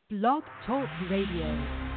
Blog Talk Radio.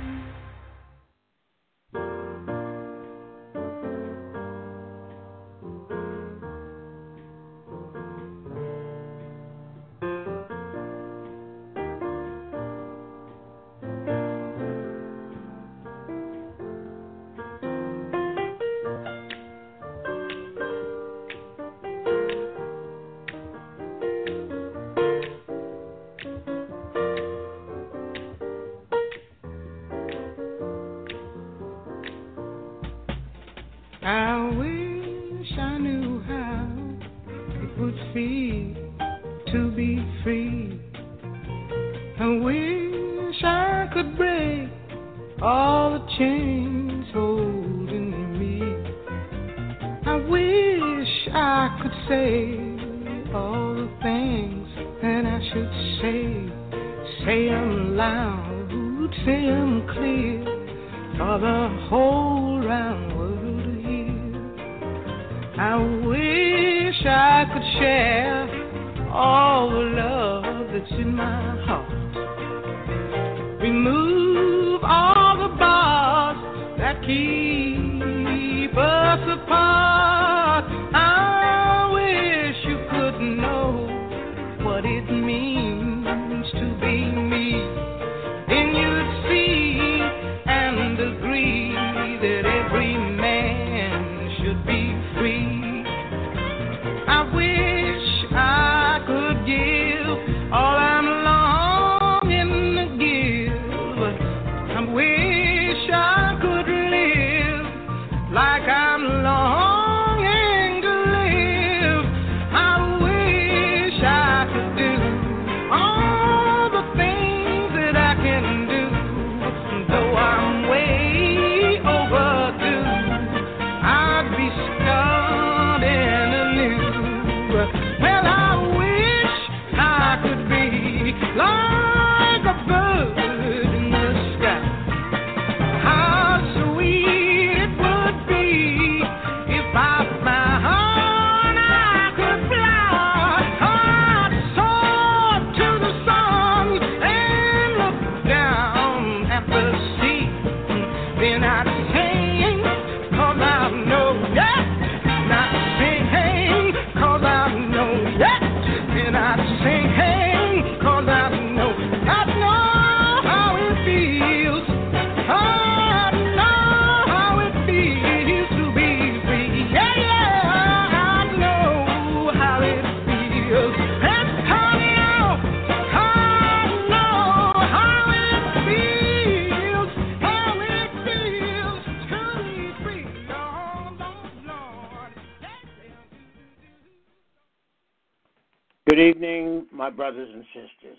Good evening, my brothers and sisters.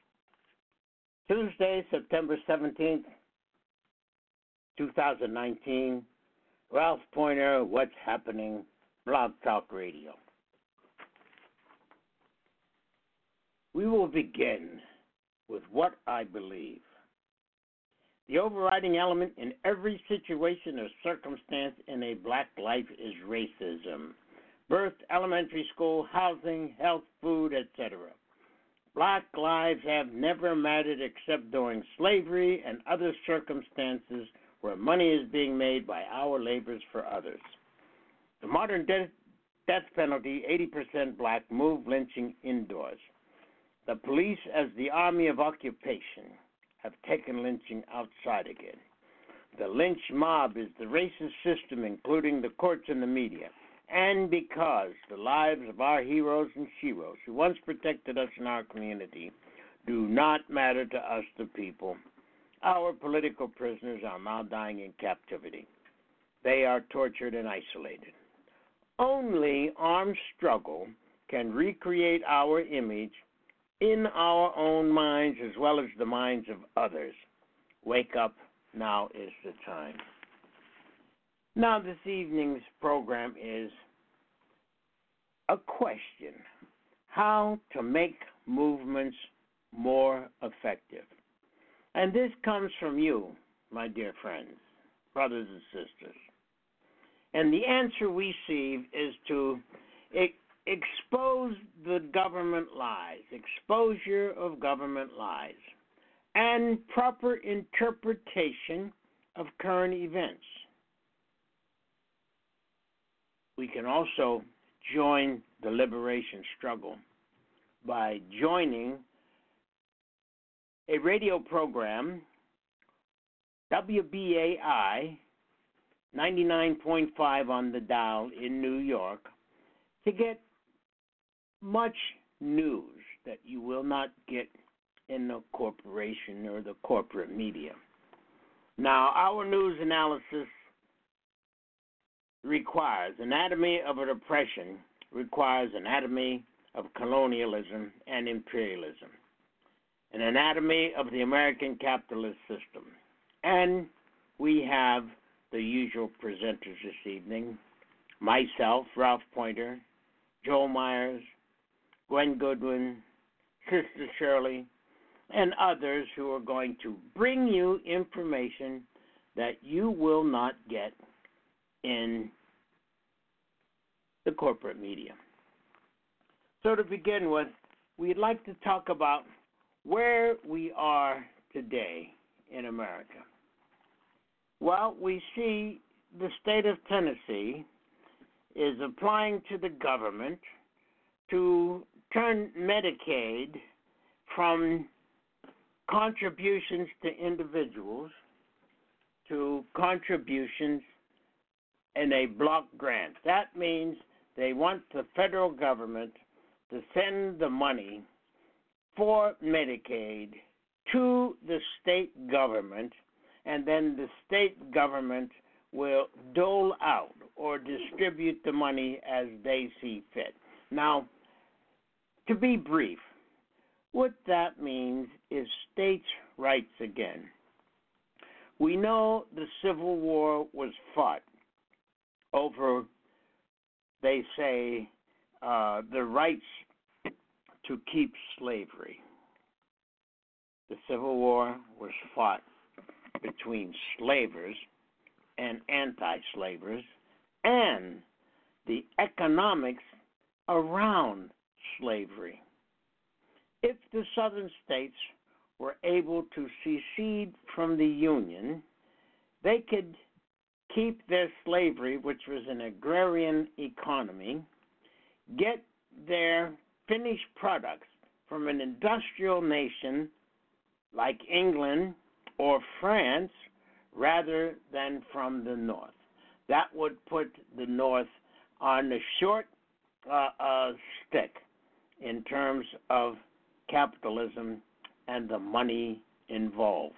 Tuesday, September 17th, 2019. Ralph Pointer, What's Happening? Blog Talk Radio. We will begin with what I believe. The overriding element in every situation or circumstance in a black life is racism. Birth, elementary school, housing, health, food, etc. Black lives have never mattered except during slavery and other circumstances where money is being made by our labors for others. The modern death penalty, 80% black, move lynching indoors. The police, as the army of occupation, have taken lynching outside again. The lynch mob is the racist system, including the courts and the media. And because the lives of our heroes and sheroes who once protected us in our community do not matter to us, the people, our political prisoners are now dying in captivity. They are tortured and isolated. Only armed struggle can recreate our image in our own minds as well as the minds of others. Wake up, now is the time. Now, this evening's program is a question: how to make movements more effective. And this comes from you, my dear friends, brothers and sisters. And the answer we receive is to expose the government lies, exposure of government lies, and proper interpretation of current events. We can also join the liberation struggle by joining a radio program, WBAI 99.5 on the dial in New York, to get much news that you will not get in the corporation or the corporate media. Now, our news analysis requires anatomy of an oppression, requires anatomy of colonialism and imperialism, an anatomy of the American capitalist system. And we have the usual presenters this evening, myself, Ralph Pointer, Joel Myers, Gwen Goodwin, Sister Shirley, and others who are going to bring you information that you will not get in the corporate media. So to begin with, we'd like to talk about where we are today in America. Well, we see the state of Tennessee is applying to the government to turn Medicaid from contributions to individuals to contributions in a block grant. That means they want the federal government to send the money for Medicaid to the state government, and then the state government will dole out or distribute the money as they see fit. Now, to be brief, what that means is states' rights again. We know the Civil War was fought over, they say, the rights to keep slavery. The Civil War was fought between slavers and anti-slavers and the economics around slavery. If the southern states were able to secede from the Union, they could keep their slavery, which was an agrarian economy, get their finished products from an industrial nation like England or France rather than from the North. That would put the North on the short stick in terms of capitalism and the money involved.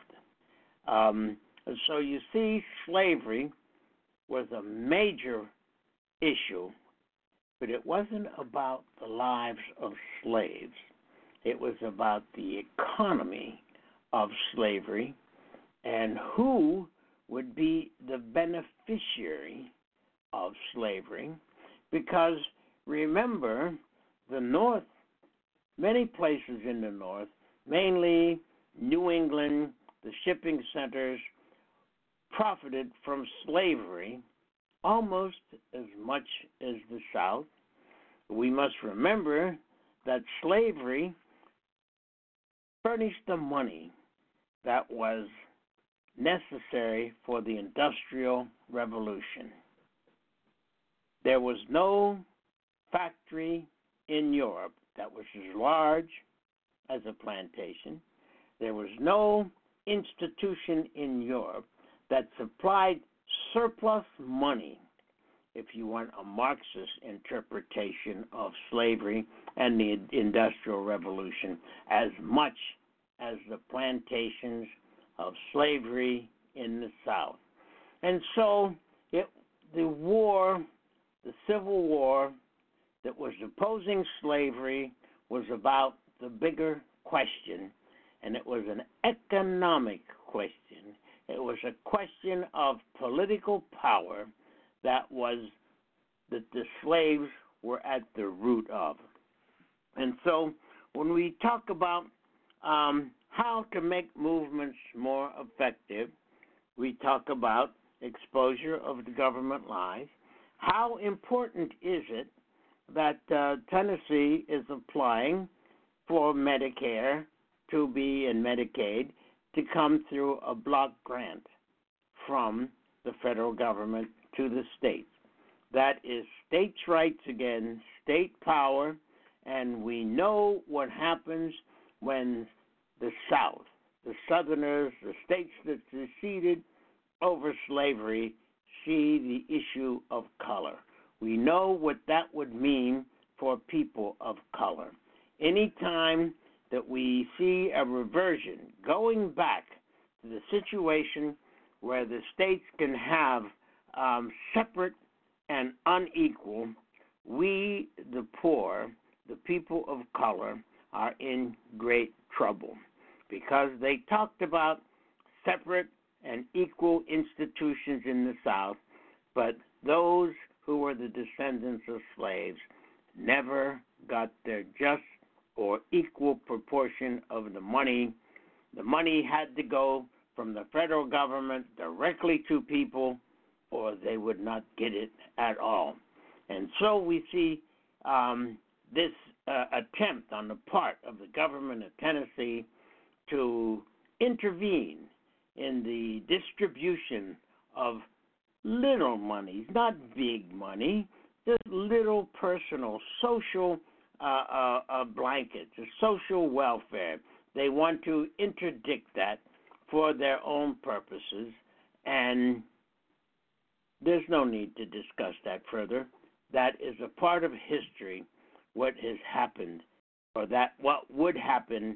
So you see, slavery was a major issue, but it wasn't about the lives of slaves. It was about the economy of slavery and who would be the beneficiary of slavery. Because remember, the North, many places in the North, mainly New England, the shipping centers, profited from slavery almost as much as the South. We must remember that slavery furnished the money that was necessary for the Industrial Revolution. There was no factory in Europe that was as large as a plantation. There was no institution in Europe that supplied surplus money, if you want a Marxist interpretation of slavery and the Industrial Revolution, as much as the plantations of slavery in the South. And so the war, the Civil War that was opposing slavery, was about the bigger question, and it was an economic question. It was a question of political power that the slaves were at the root of. And so when we talk about how to make movements more effective, we talk about exposure of the government lies. How important is it that Tennessee is applying for Medicare to be in Medicaid to come through a block grant from the federal government to the states. That is states' rights again, state power, and we know what happens when the South, the Southerners, the states that seceded over slavery, see the issue of color. We know what that would mean for people of color. Anytime that we see a reversion, going back to the situation where the states can have separate and unequal, we, the poor, the people of color, are in great trouble because they talked about separate and equal institutions in the South, but those who were the descendants of slaves never got their just or equal proportion of the money. The money had to go from the federal government directly to people, or they would not get it at all. And so we see this attempt on the part of the government of Tennessee to intervene in the distribution of little money, not big money, just little personal social blankets, social welfare. They want to interdict that for their own purposes, and there's no need to discuss that further. That is a part of history, what has happened, or that what would happen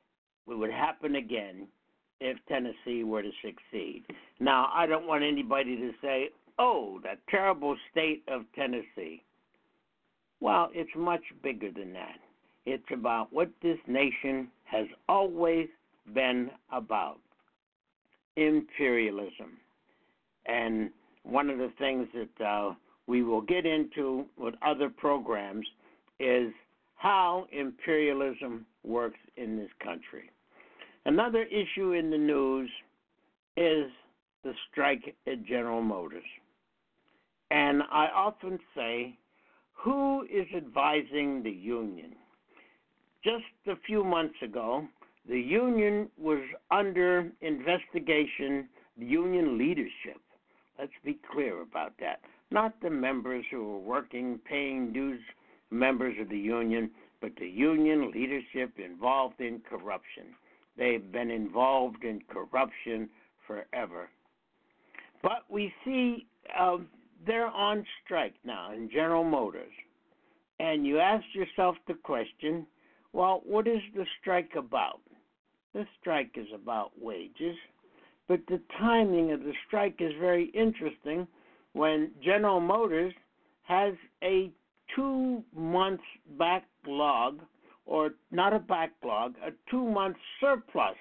again if Tennessee were to succeed. Now, I don't want anybody to say, oh, that terrible state of Tennessee. Well, it's much bigger than that. It's about what this nation has always been about, imperialism. And one of the things that we will get into with other programs is how imperialism works in this country. Another issue in the news is the strike at General Motors. And I often say, who is advising the union? Just a few months ago, the union was under investigation, the union leadership. Let's be clear about that. Not the members who are working, paying dues, members of the union, but the union leadership involved in corruption. They've been involved in corruption forever. But we see they're on strike now in General Motors. And you ask yourself the question, well, what is the strike about? The strike is about wages. But the timing of the strike is very interesting when General Motors has a 2-month backlog, or not a backlog, a 2-month surplus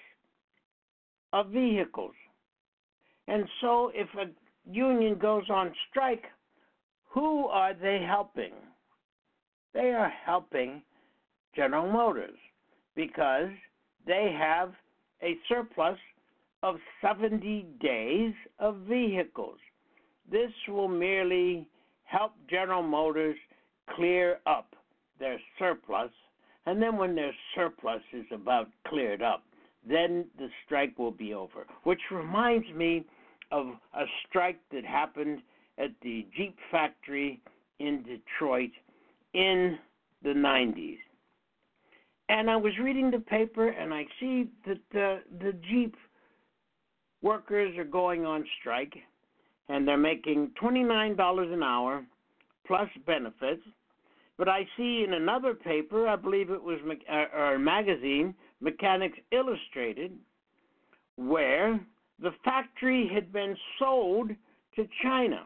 of vehicles. And so if a union goes on strike, who are they helping? They are helping General Motors because they have a surplus of 70 days of vehicles. This will merely help General Motors clear up their surplus, and then when their surplus is about cleared up, then the strike will be over, which reminds me of a strike that happened at the Jeep factory in Detroit in the 90s. And I was reading the paper, and I see that the Jeep workers are going on strike, and they're making $29 an hour plus benefits. But I see in another paper, I believe it was a magazine, Mechanics Illustrated, where the factory had been sold to China.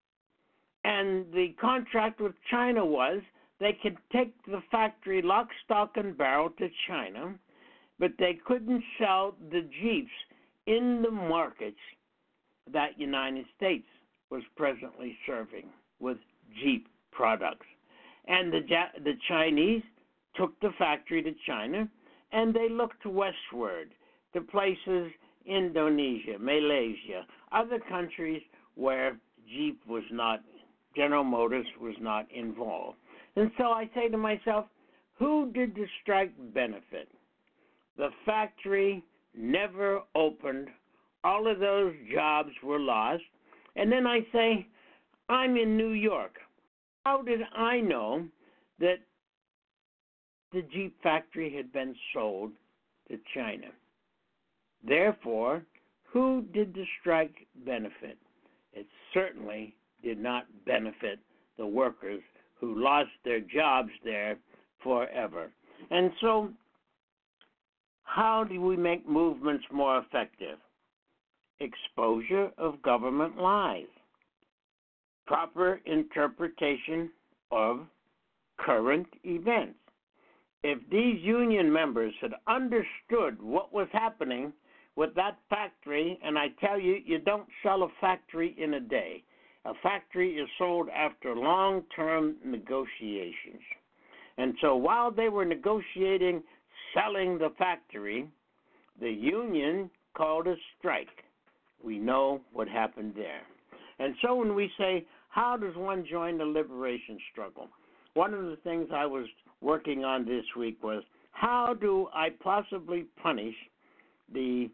And the contract with China was they could take the factory lock, stock, and barrel to China, but they couldn't sell the Jeeps in the markets that United States was presently serving with Jeep products. And the Chinese took the factory to China, and they looked westward to places, Indonesia, Malaysia, other countries where Jeep was not, General Motors was not involved. And so I say to myself, who did the strike benefit? The factory never opened. All of those jobs were lost. And then I say, I'm in New York. How did I know that the Jeep factory had been sold to China? Therefore, who did the strike benefit? It certainly did not benefit the workers who lost their jobs there forever. And so, how do we make movements more effective? Exposure of government lies, proper interpretation of current events. If these union members had understood what was happening with that factory, and I tell you, you don't sell a factory in a day. A factory is sold after long-term negotiations. And so while they were negotiating selling the factory, the union called a strike. We know what happened there. And so when we say, how does one join the liberation struggle? One of the things I was working on this week was, how do I possibly punish the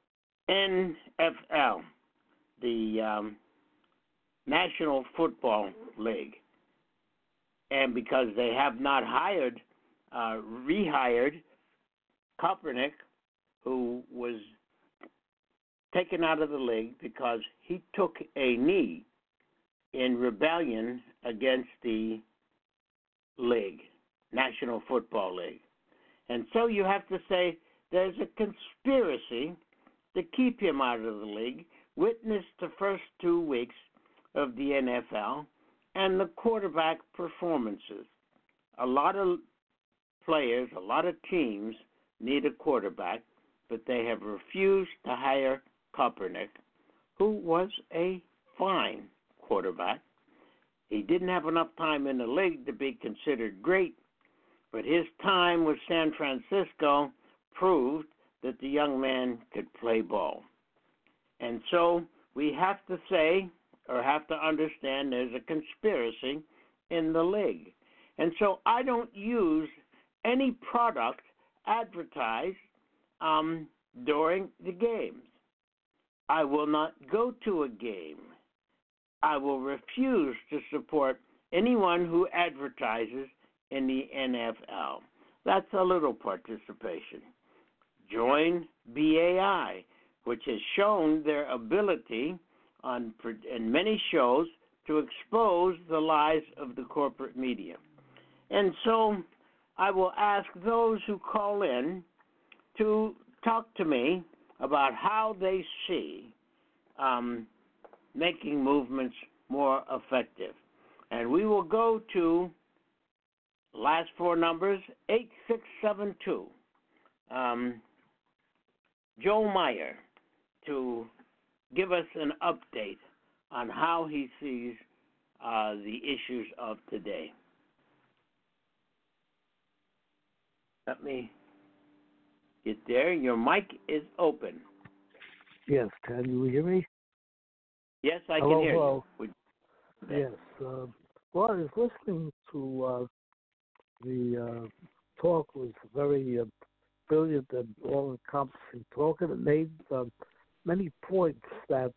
NFL, the National Football League? And because they have not rehired Kaepernick, who was taken out of the league because he took a knee in rebellion against the league, National Football League. And so you have to say there's a conspiracy to keep him out of the league. Witness the first 2 weeks of the NFL and the quarterback performances. A lot of players, a lot of teams need a quarterback, but they have refused to hire Kaepernick, who was a fine quarterback. He didn't have enough time in the league to be considered great, but his time with San Francisco proved that the young man could play ball. And so we have to say, or have to understand, there's a conspiracy in the league. And so I don't use any product advertised during the games. I will not go to a game. I will refuse to support anyone who advertises in the NFL. That's a little participation. Join BAI, which has shown their ability in many shows to expose the lies of the corporate media. And so I will ask those who call in to talk to me about how they see making movements more effective. And we will go to last 4 numbers, 8672. Joe Meyer, to give us an update on how he sees the issues of today. Let me get there. Your mic is open. Yes, can you hear me? Yes, I can hear you. Yes. Well, I was listening to the talk. Was very brilliant and all-encompassing talk, and it made many points that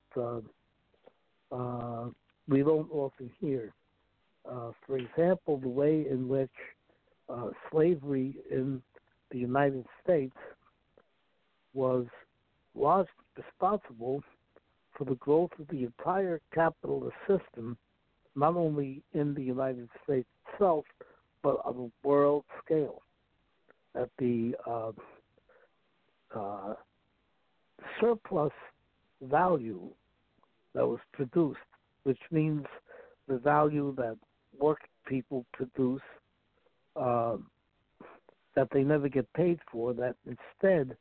we don't often hear. For example, the way in which slavery in the United States was responsible for the growth of the entire capitalist system, not only in the United States itself, but on a world scale. At the surplus value that was produced, which means the value that working people produce that they never get paid for, that instead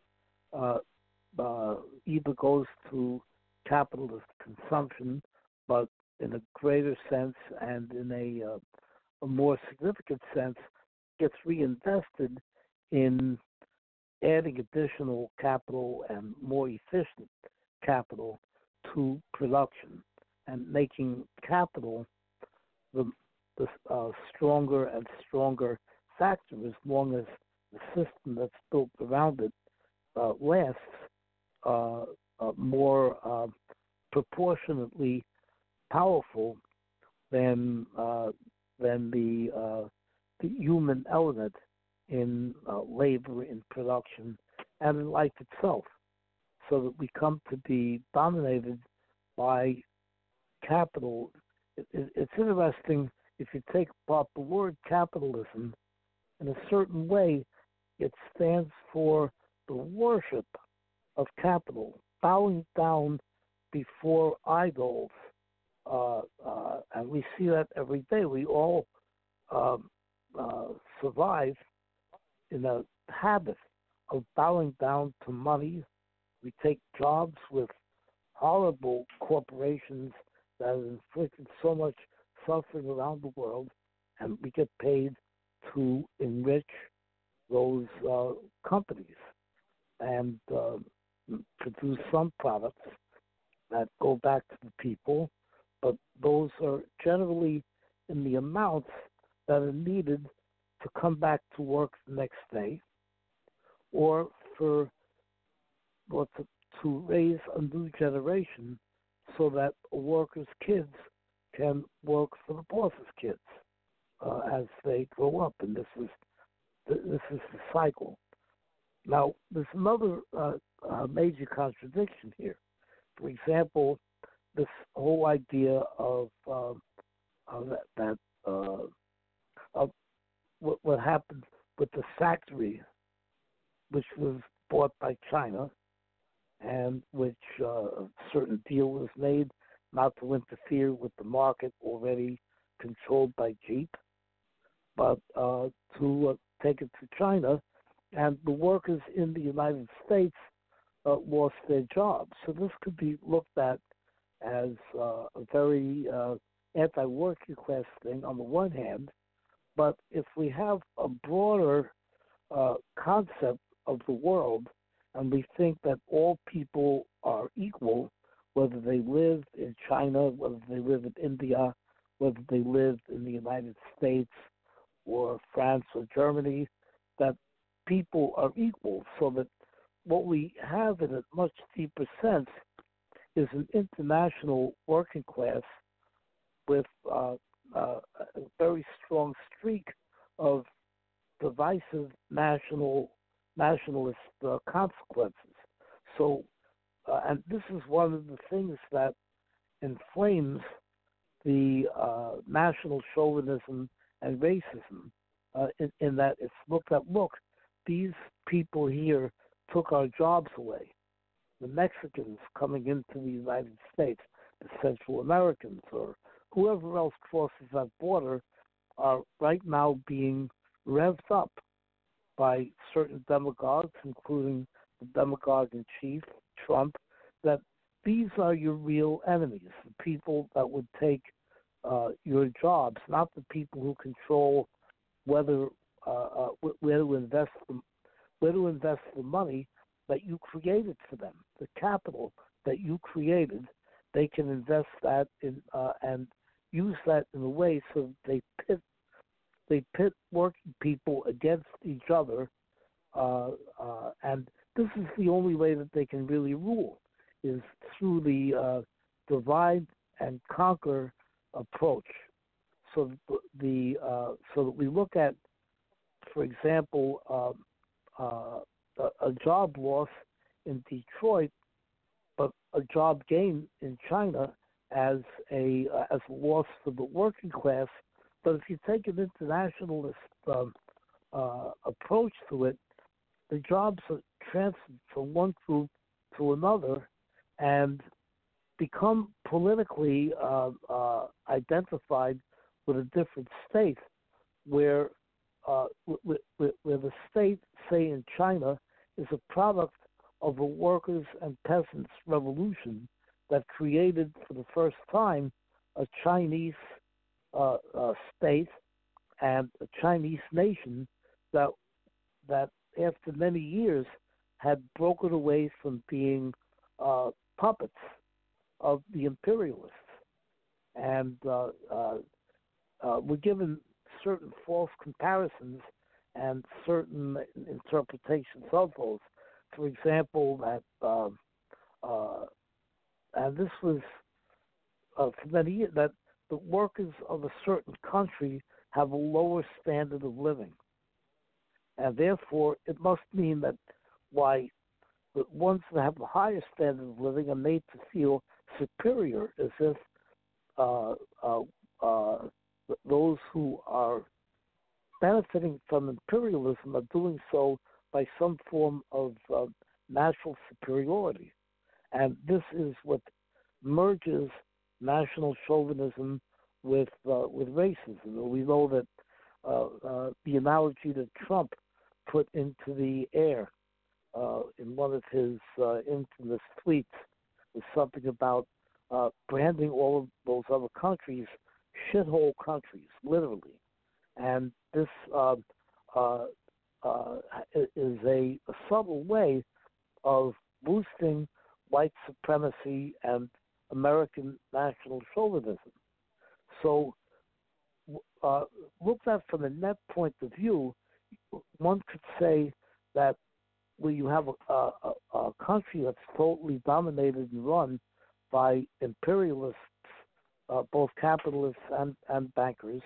either goes to capitalist consumption, but in a greater sense and in a more significant sense, gets reinvested in adding additional capital and more efficient capital to production and making capital the stronger and stronger factor as long as the system that's built around it lasts more proportionately powerful than the human element in labor, in production, and in life itself, so that we come to be dominated by capital. It's interesting if you take apart the word capitalism in a certain way, it stands for the worship of capital, bowing down before idols. And we see that every day. We all survive in a habit of bowing down to money. We take jobs with horrible corporations that have inflicted so much suffering around the world, and we get paid to enrich those companies and produce some products that go back to the people, but those are generally in the amounts that are needed to come back to work the next day, or to raise a new generation so that a worker's kids can work for the boss's kids as they grow up. And this is the cycle. Now, there's another major contradiction here. For example, this whole idea of what happened with the factory, which was bought by China, and which a certain deal was made not to interfere with the market already controlled by Jeep, but to take it to China, and the workers in the United States lost their jobs. So this could be looked at as a very anti-working class thing on the one hand, but if we have a broader concept of the world, and we think that all people are equal, whether they live in China, whether they live in India, whether they live in the United States or France or Germany, that people are equal, so that what we have in a much deeper sense is an international working class with a very strong streak of divisive nationalist consequences. So, and this is one of the things that inflames the national chauvinism and racism, in that it's looked at, look, these people here took our jobs away. The Mexicans coming into the United States, the Central Americans, or whoever else crosses that border, are right now being revved up by certain demagogues, including the demagogue in chief, Trump, that these are your real enemies, the people that would take your jobs, not the people who control whether where to invest the money that you created for them, the capital that you created. They can invest that in and use that in a way so that they pit working people against each other, and this is the only way that they can really rule, is through the divide and conquer approach. So so that we look at, for example, a job loss in Detroit, but a job gain in China as a loss for the working class. But if you take an internationalist approach to it, the jobs are transferred from one group to another and become politically identified with a different state, where the state, say in China, is a product of a workers' and peasants' revolution that created for the first time a Chinese state and a Chinese nation that after many years had broken away from being puppets of the imperialists, and we're given certain false comparisons and certain interpretations of those. For example, that and this was for many years that the workers of a certain country have a lower standard of living, and therefore it must mean that why the ones that have the higher standard of living are made to feel superior, as if uh, uh, uh, those who are benefiting from imperialism are doing so by some form of natural superiority. And this is what merges national chauvinism with racism. We know that the analogy that Trump put into the air in one of his infamous tweets was something about branding all of those other countries shithole countries, literally. And this uh, is a subtle way of boosting white supremacy and American national chauvinism. So, looked at from a net point of view, one could say that when you have a country that's totally dominated and run by imperialists, both capitalists and bankers,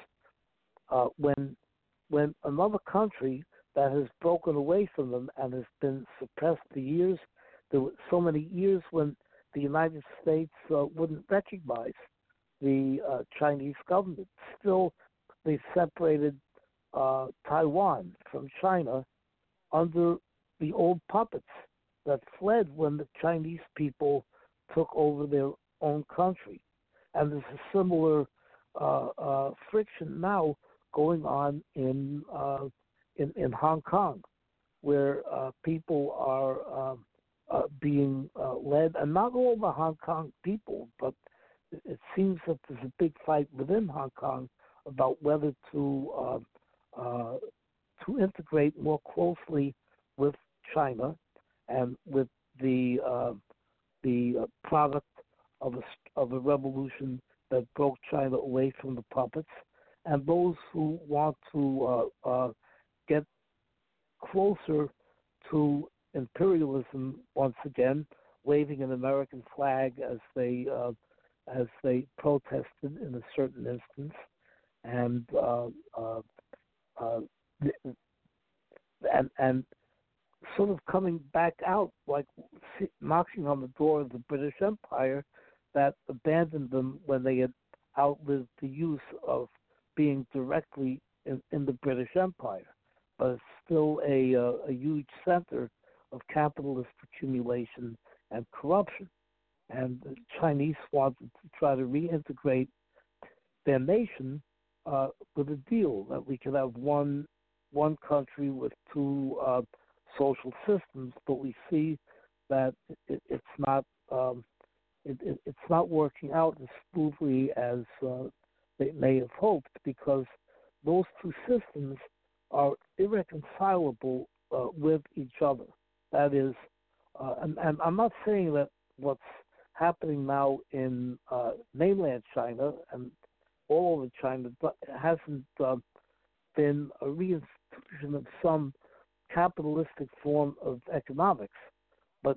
when another country that has broken away from them and has been suppressed for years, there were so many years when the United States wouldn't recognize the Chinese government. Still, they separated Taiwan from China under the old puppets that fled when the Chinese people took over their own country. And there's a similar friction now going on in Hong Kong, where people are being led, and not all the Hong Kong people, but it seems that there's a big fight within Hong Kong about whether to integrate more closely with China and with the product of a revolution that broke China away from the puppets, and those who want to get closer to imperialism once again, waving an American flag as they protested in a certain instance, and and sort of coming back out, like knocking on the door of the British Empire that abandoned them when they had outlived the use of being directly in the British Empire. But it's still a huge center of capitalist accumulation and corruption. And the Chinese wanted to try to reintegrate their nation with a deal that we could have one country with two social systems, but we see that it's not working out as smoothly as they may have hoped, because those two systems are irreconcilable with each other. That is, and I'm not saying that what's happening now in mainland China and all over China hasn't been a reinstitution of some capitalistic form of economics, but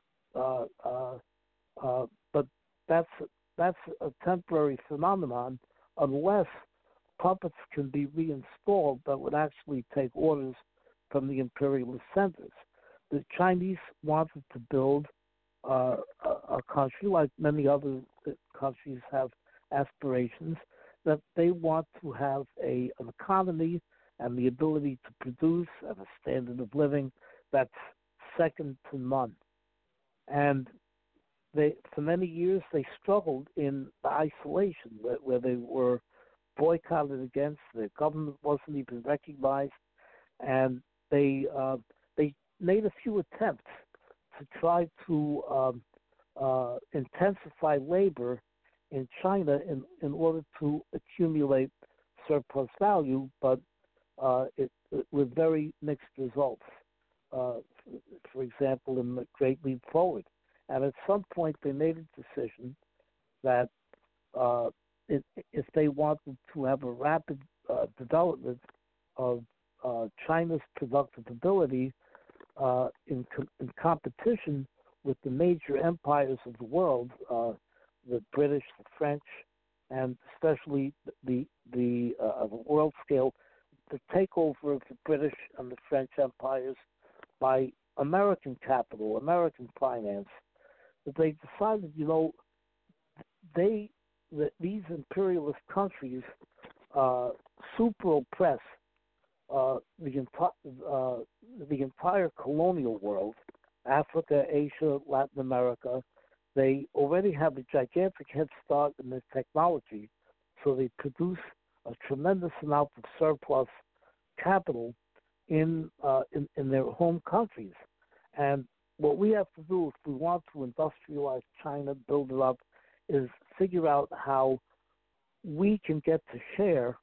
that's a temporary phenomenon unless puppets can be reinstalled that would actually take orders from the imperialist centers. The Chinese wanted to build a country, like many other countries have aspirations, that they want to have an economy and the ability to produce at a standard of living that's second to none. And for many years, they struggled in the isolation where they were boycotted against. The government wasn't even recognized, and they made a few attempts to try to intensify labor in China in order to accumulate surplus value, but with very mixed results. For example, in the Great Leap Forward. And at some point, they made a decision that if they wanted to have a rapid development of China's productive ability in competition with the major empires of the world, the British, the French, and especially the world scale, the takeover of the British and the French empires by American capital, American finance, that they decided, these imperialist countries super oppress the entire colonial world, Africa, Asia, Latin America. They already have a gigantic head start in their technology, so they produce a tremendous amount of surplus capital in their home countries. And what we have to do if we want to industrialize China, build it up, is figure out how we can get to share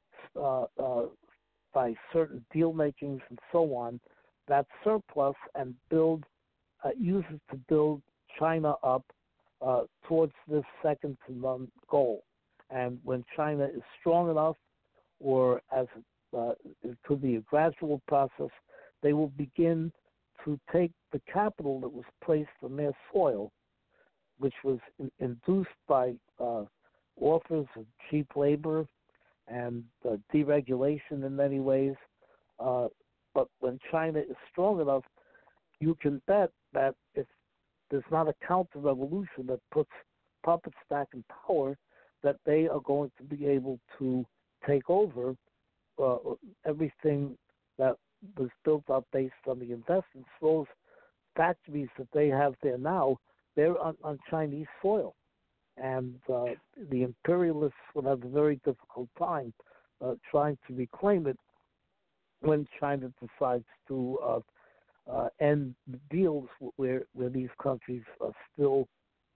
by certain deal makings and so on that surplus and use it to build China up towards this second to none goal. And when China is strong enough, or as it could be a gradual process, they will begin to take the capital that was placed on their soil, which was induced by offers of cheap labor and deregulation in many ways. But when China is strong enough, you can bet that if there's not a counter-revolution that puts puppets back in power, that they are going to be able to take over everything that was built up based on the investments. Those factories that they have there now, they're on Chinese soil. And the imperialists will have a very difficult time trying to reclaim it when China decides to end deals where these countries are still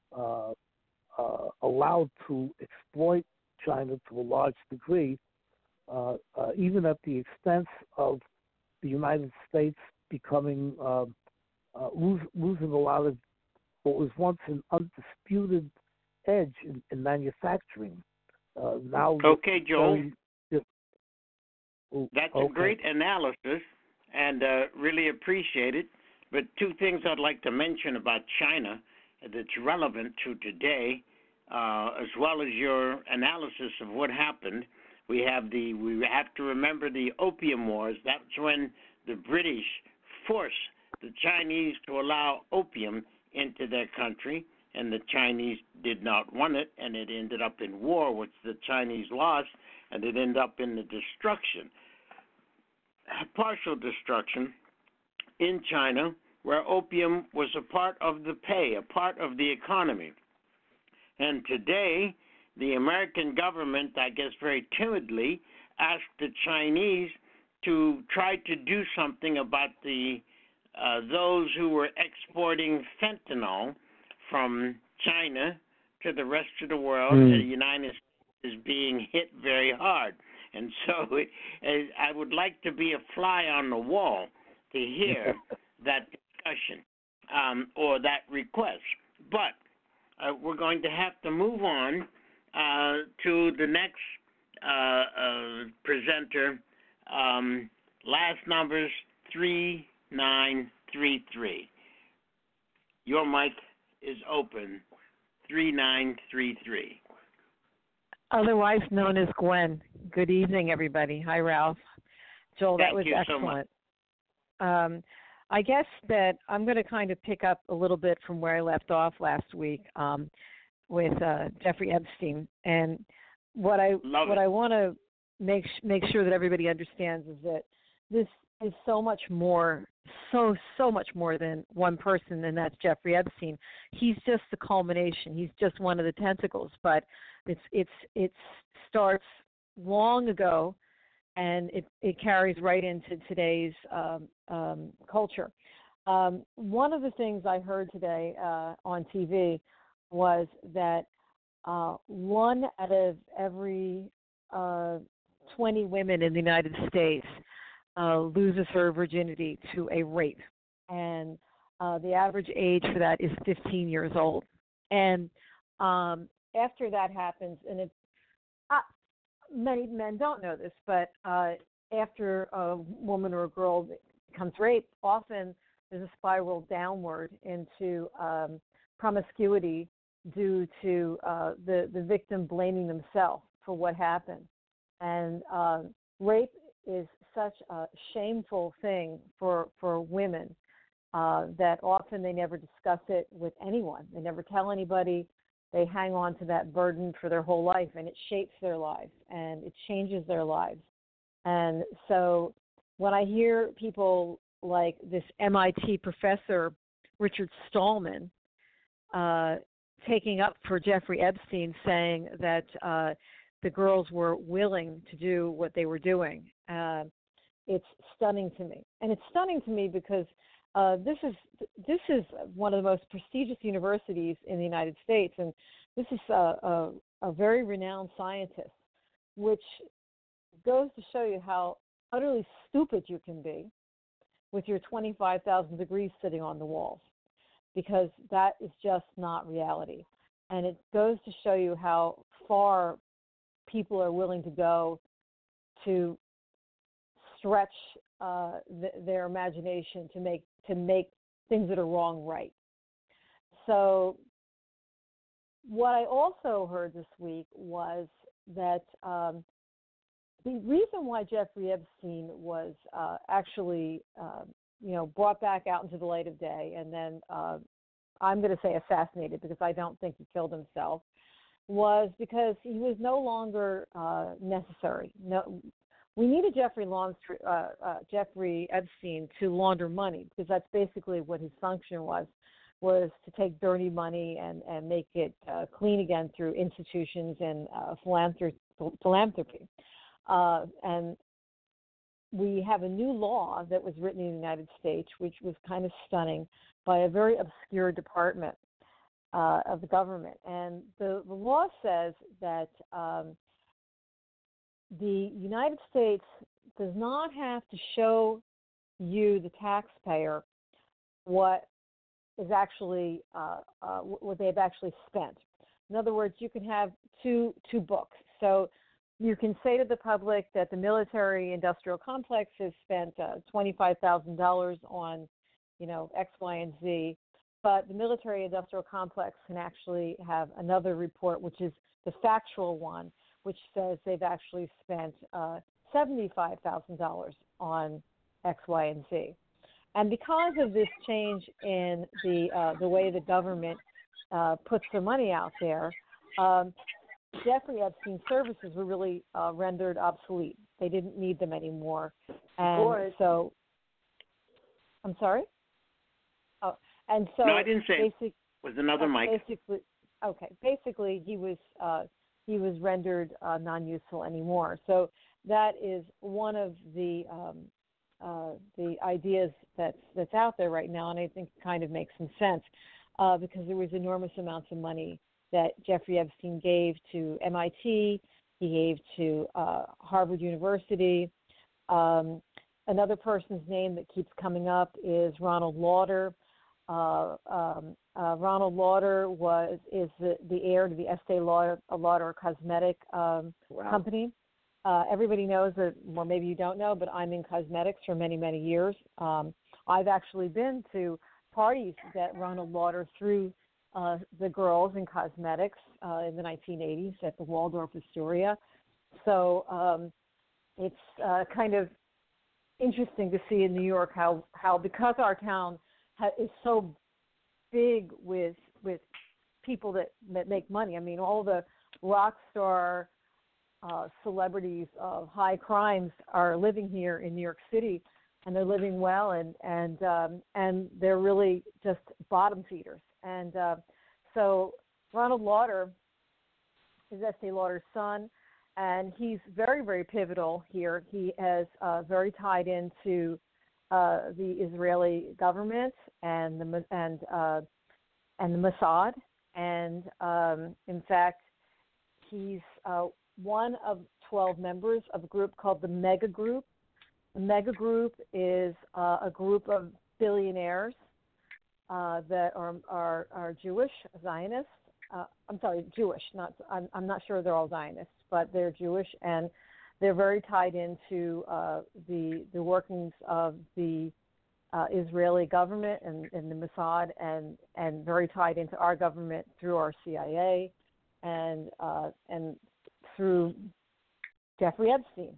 allowed to exploit China to a large degree, even at the expense of the United States becoming losing a lot of what was once an undisputed edge in manufacturing. Now, okay, Joel. That's okay. a great analysis, and really appreciate it. But two things I'd like to mention about China that's relevant to today, as well as your analysis of what happened. We have to remember the Opium Wars. That's when the British forced the Chinese to allow opium into their country, and the Chinese did not want it, and it ended up in war, which the Chinese lost, and it ended up in the destruction, partial destruction in China, where opium was a part of the pay, a part of the economy. And today, the American government, I guess very timidly, asked the Chinese to try to do something about those who were exporting fentanyl from China to the rest of the world. The United States is being hit very hard. And so I would like to be a fly on the wall to hear that discussion or that request. But we're going to have to move on to the next presenter. Last number's 3933. Your mic is open. 3933. Otherwise known as Gwen. Good evening, everybody. Hi, Ralph. Joel, that was excellent. I guess that I'm going to kind of pick up a little bit from where I left off last week with Jeffrey Epstein. And what I want to make sure that everybody understands is that this is so much more, so much more than one person, and that's Jeffrey Epstein. He's just the culmination. He's just one of the tentacles, but it starts long ago, and it carries right into today's culture. One of the things I heard today on TV was that 1 out of every 20 women in the United States loses her virginity to a rape, and the average age for that is 15 years old. And after that happens, and many men don't know this, but after a woman or a girl becomes raped, often there's a spiral downward into promiscuity due to the victim blaming themselves for what happened. And rape is such a shameful thing for women that often they never discuss it with anyone. They never tell anybody. They hang on to that burden for their whole life, and it shapes their lives, and it changes their lives. And so when I hear people like this MIT professor, Richard Stallman, taking up for Jeffrey Epstein, saying that the girls were willing to do what they were doing, it's stunning to me. And it's stunning to me because this is one of the most prestigious universities in the United States, and this is a very renowned scientist, which goes to show you how utterly stupid you can be with your 25,000 degrees sitting on the walls, because that is just not reality. And it goes to show you how far people are willing to go to stretch their imagination to make things that are wrong right. So what I also heard this week was that the reason why Jeffrey Epstein was actually brought back out into the light of day, and then I'm going to say assassinated because I don't think he killed himself, was because he was no longer necessary. No, we needed Jeffrey Epstein to launder money, because that's basically what his function was to take dirty money and make it clean again through institutions and philanthropy. And we have a new law that was written in the United States, which was kind of stunning, by a very obscure department of the government. And the law says that the United States does not have to show you, the taxpayer, what is actually what they've actually spent. In other words, you can have two books. So you can say to the public that the military-industrial complex has spent $25,000 on, X, Y, and Z, but the military-industrial complex can actually have another report, which is the factual one, which says they've actually spent $75,000 on X, Y, and Z. And because of this change in the way the government puts their money out there, Jeffrey Epstein's services were really rendered obsolete. They didn't need them anymore. And so, I'm sorry? Oh, and so no, I didn't say it was another mic. Basically, he was rendered non-useful anymore. So that is one of the ideas that's out there right now, and I think it kind of makes some sense because there was enormous amounts of money that Jeffrey Epstein gave to MIT, he gave to Harvard University. Another person's name that keeps coming up is Ronald Lauder. Ronald Lauder is the heir to the Estee Lauder cosmetic company. Everybody knows that, or maybe you don't know, but I'm in cosmetics for many, many years. I've actually been to parties that Ronald Lauder threw the girls in cosmetics in the 1980s at the Waldorf Astoria. So it's kind of interesting to see in New York how because our town is so big with people that make money. I mean, all the rock star celebrities of high crimes are living here in New York City, and they're living well, and they're really just bottom feeders. And so Ronald Lauder is Estee Lauder's son, and he's very, very pivotal here. He is very tied into the Israeli government and the Mossad, and in fact, he's one of 12 members of a group called the Mega Group. The Mega Group is a group of billionaires that are Jewish, Zionists. Jewish. I'm not sure they're all Zionists, but they're Jewish, and they're very tied into the workings of the Israeli government and the Mossad, and very tied into our government through our CIA and through Jeffrey Epstein.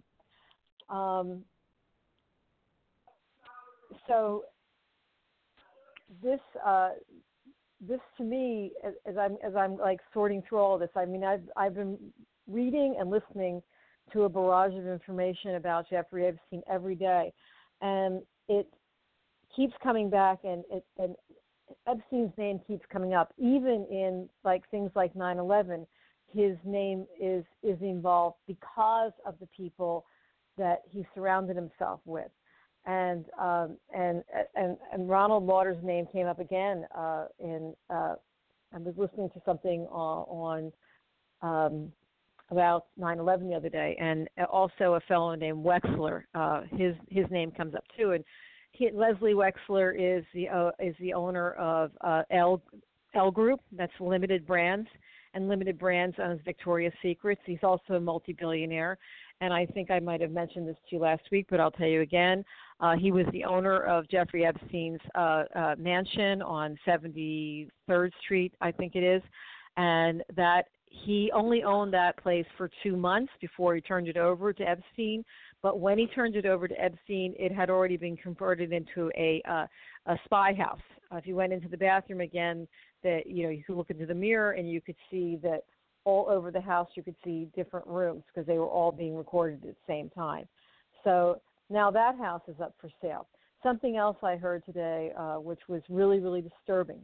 So this to me, as I'm like sorting through all of this, I mean, I've been reading and listening to a barrage of information about Jeffrey Epstein every day, and it keeps coming back, and Epstein's name keeps coming up, even in like things like 9/11. His name is involved because of the people that he surrounded himself with, and Ronald Lauder's name came up again I was listening to something on about 9/11 the other day, and also a fellow named Wexler. His name comes up too, and Leslie Wexler is the owner of L Group. That's Limited Brands, and Limited Brands owns Victoria's Secrets. He's also a multi-billionaire, and I think I might have mentioned this to you last week, but I'll tell you again. He was the owner of Jeffrey Epstein's mansion on 73rd Street, I think it is, and that he only owned that place for 2 months before he turned it over to Epstein. But when he turned it over to Epstein, it had already been converted into a spy house. If you went into the bathroom again, you could look into the mirror and you could see that all over the house you could see different rooms because they were all being recorded at the same time. So now that house is up for sale. Something else I heard today, which was really, really disturbing,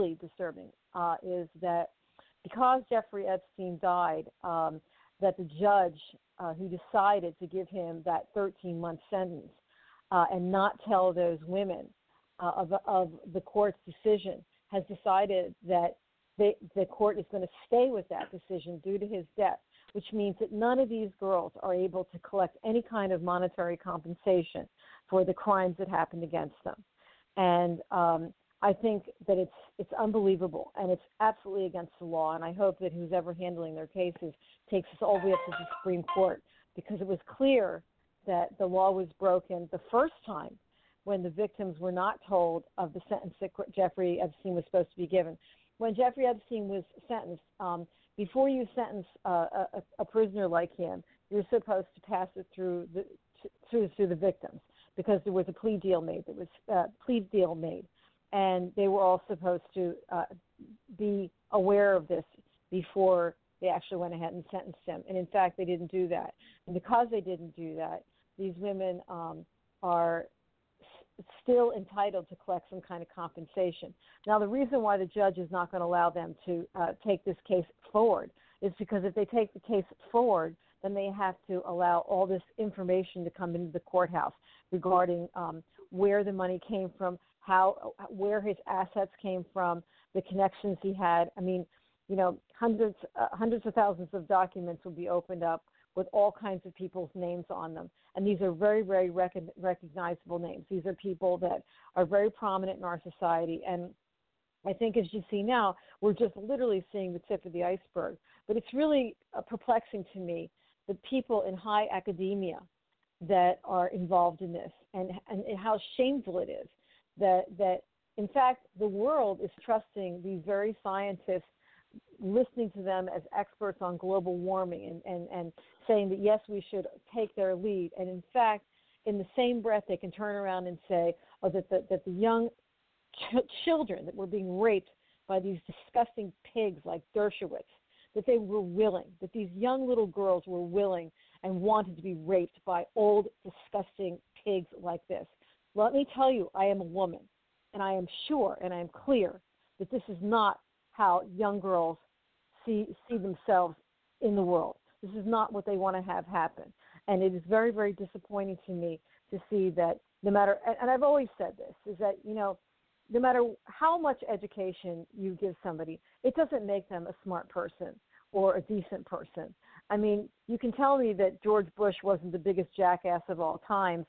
is that because Jeffrey Epstein died, that the judge who decided to give him that 13-month sentence and not tell those women of the court's decision has decided that the court is going to stay with that decision due to his death, which means that none of these girls are able to collect any kind of monetary compensation for the crimes that happened against them. And I think that it's unbelievable, and it's absolutely against the law, and I hope that who's ever handling their cases takes us all the way up to the Supreme Court, because it was clear that the law was broken the first time when the victims were not told of the sentence that Jeffrey Epstein was supposed to be given. When Jeffrey Epstein was sentenced, before you sentence a prisoner like him, you're supposed to pass it through the victims, because there was a plea deal made. And they were all supposed to be aware of this before they actually went ahead and sentenced him. And in fact, they didn't do that. And because they didn't do that, these women are still entitled to collect some kind of compensation. Now, the reason why the judge is not going to allow them to take this case forward is because if they take the case forward, then they have to allow all this information to come into the courthouse regarding where the money came from, where his assets came from, the connections he had. I mean, hundreds of thousands of documents will be opened up with all kinds of people's names on them. And these are very, very recognizable names. These are people that are very prominent in our society. And I think, as you see now, we're just literally seeing the tip of the iceberg. But it's really perplexing to me the people in high academia that are involved in this, and how shameful it is that in fact the world is trusting these very scientists, listening to them as experts on global warming and saying that yes, we should take their lead. And in fact, in the same breath, they can turn around and say that the young children that were being raped by these disgusting pigs like Dershowitz, that they were willing, that these young little girls were willing and wanted to be raped by old, disgusting pigs like this. Let me tell you, I am a woman, and I am sure and I am clear that this is not how young girls see themselves in the world. This is not what they want to have happen. And it is very, very disappointing to me to see that no matter, and I've always said this, is that, no matter how much education you give somebody, it doesn't make them a smart person or a decent person. I mean, you can tell me that George Bush wasn't the biggest jackass of all times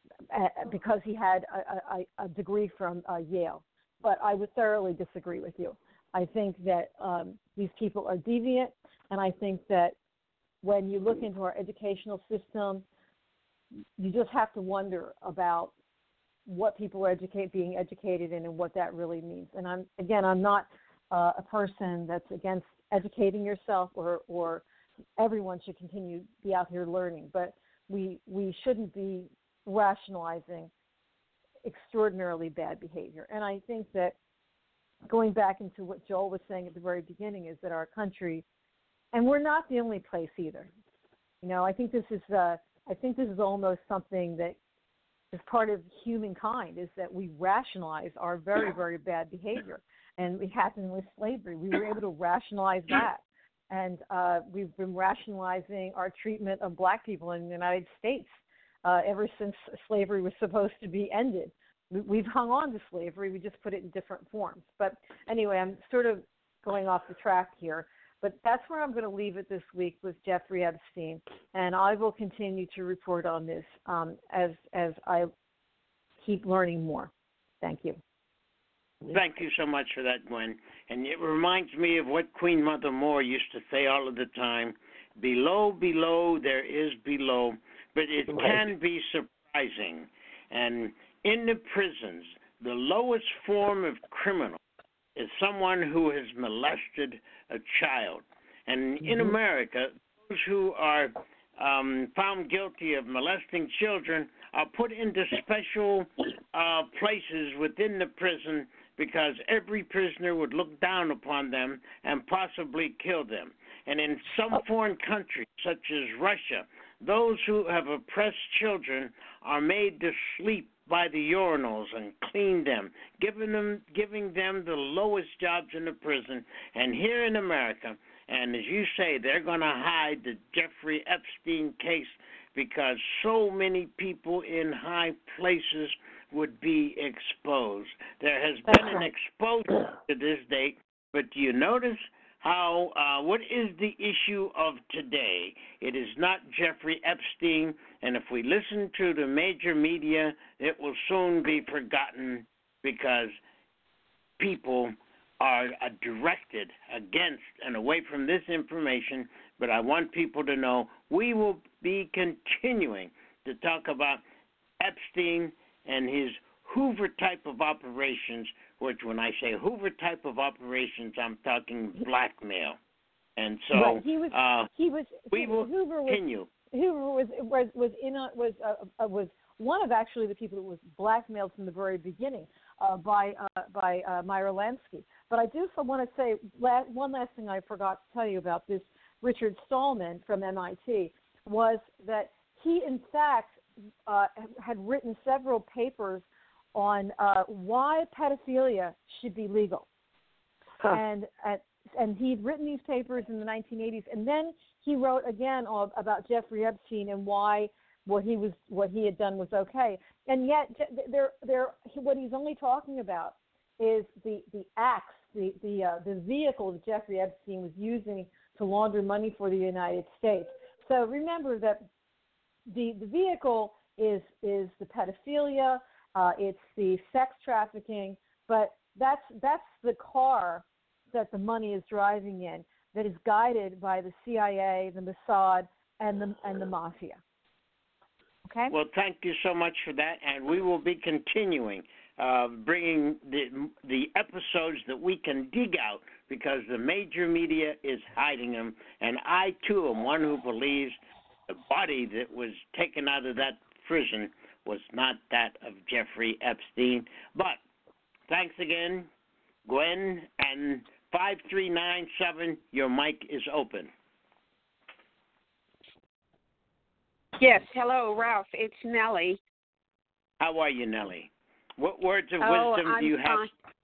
because he had a degree from Yale, but I would thoroughly disagree with you. I think that these people are deviant, and I think that when you look into our educational system, you just have to wonder about what people are being educated in and what that really means. And I'm not a person that's against educating yourself, or everyone should continue to be out here learning, but we shouldn't be rationalizing extraordinarily bad behavior. And I think that going back into what Joel was saying at the very beginning is that our country, and we're not the only place either. I think this is almost something that is part of humankind, is that we rationalize our very, very bad behavior. And it happened with slavery. We were able to rationalize that. And we've been rationalizing our treatment of black people in the United States ever since slavery was supposed to be ended. We've hung on to slavery. We just put it in different forms. But anyway, I'm sort of going off the track here. But that's where I'm going to leave it this week with Jeffrey Epstein. And I will continue to report on this as I keep learning more. Thank you. Thank you so much for that, Gwen. And it reminds me of what Queen Mother Moore used to say all of the time: below, below, there is below. But it can be surprising. And in the prisons, the lowest form of criminal is someone who has molested a child. And in America, those who are found guilty of molesting children are put into special places within the prison, because every prisoner would look down upon them and possibly kill them. And in some foreign countries, such as Russia, those who have oppressed children are made to sleep by the urinals and clean them, giving them the lowest jobs in the prison. And here in America, and as you say, they're going to hide the Jeffrey Epstein case because so many people in high places would be exposed. There has been an exposure to this date, but do you notice how, what is the issue of today? It is not Jeffrey Epstein, and if we listen to the major media, it will soon be forgotten because people are directed against and away from this information. But I want people to know we will be continuing to talk about Epstein and his Hoover type of operations, which when I say Hoover type of operations, I'm talking blackmail. And so we will continue. Hoover was one of actually the people that was blackmailed from the very beginning by Meyer Lansky. But I do want to say one last thing I forgot to tell you about this Richard Stallman from MIT was that he in fact had written several papers on why pedophilia should be legal. And he'd written these papers in the 1980s, and then he wrote again about Jeffrey Epstein and why what he had done was okay. And yet what he's only talking about is the acts, the vehicle that Jeffrey Epstein was using to launder money for the United States. So remember that the vehicle is the pedophilia, it's the sex trafficking, but that's the car that the money is driving in, that is guided by the CIA, the Mossad, and the mafia. Okay. Well, thank you so much for that, and we will be continuing bringing the episodes that we can dig out because the major media is hiding them, and I too am one who believes the body that was taken out of that prison was not that of Jeffrey Epstein. But thanks again, Gwen, and 5397, your mic is open. Yes, hello, Ralph. It's Nellie. How are you, Nellie? What words of wisdom do you have?